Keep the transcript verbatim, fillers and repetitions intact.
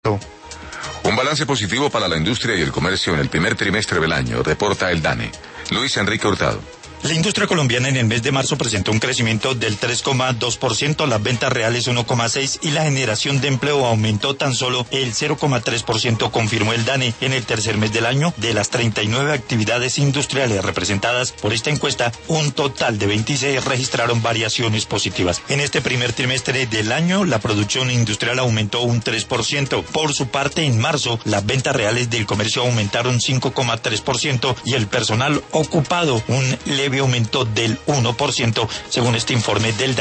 Un balance positivo para la industria y el comercio en el primer trimestre del año, reporta el DANE. Luis Enrique Hurtado. La industria colombiana en el mes de marzo presentó un crecimiento del tres coma dos por ciento, las ventas reales uno coma seis por ciento y la generación de empleo aumentó tan solo el cero coma tres por ciento, confirmó el DANE. En el tercer mes del año, de las treinta y nueve actividades industriales representadas por esta encuesta, un total de veintiséis registraron variaciones positivas. En este primer trimestre del año, la producción industrial aumentó un tres por ciento. Por su parte, en marzo, las ventas reales del comercio aumentaron cinco coma tres por ciento y el personal ocupado un leve aumento del uno por ciento, según este informe del DANE.